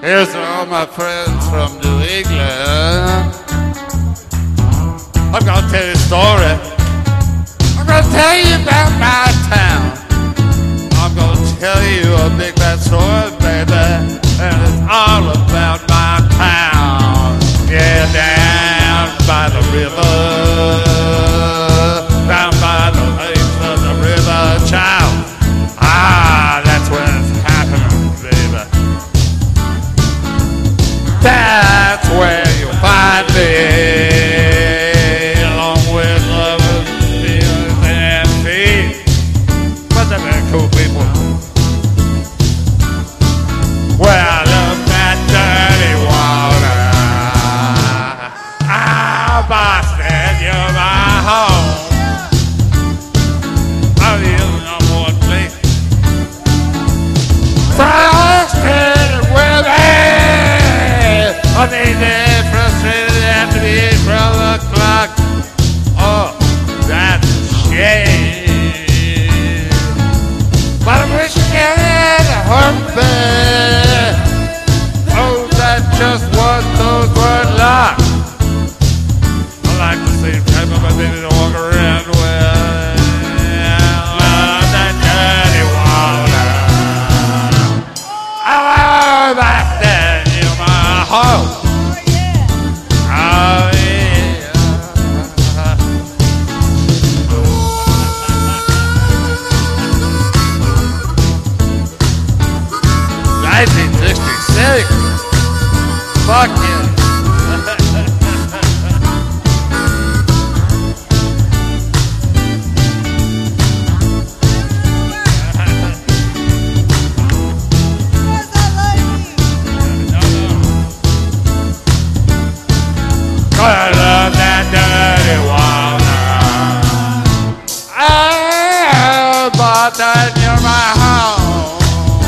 Here's to all my friends from New England. I'm gonna tell you a story. I'm gonna tell you about my town. I'm gonna tell you a big bad story, baby, and it's all about my town. Yeah, down by the river, down by the lakes of the river, child. Ah, that's where it's happening, baby. That's where you'll find me, along with lovers, feelings, and feet. But they're very cool people. Well, I love that dirty water. Ah, Boston, you're my home. Oh, you're the number one place. Frustrated with me. Oh, they're frustrated after the 12 o'clock. Oh, that's a shame. But I wish you had a heartbeat. Oh, that just was those were locked. I like to see people, but they didn't walk around with that dirty water. Oh, back then, you're my home. Oh, yeah. 1966. Fuck yeah. I love that dirty water. Oh, but then you're my home.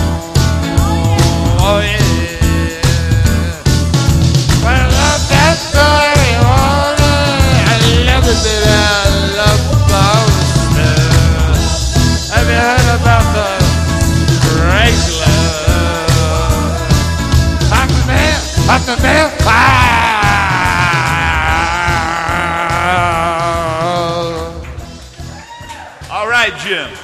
Oh, yeah. But I love that dirty water. I love it, baby. I love Boston. Have you heard about the crazy love? Aquaman, ah! All right, Jim.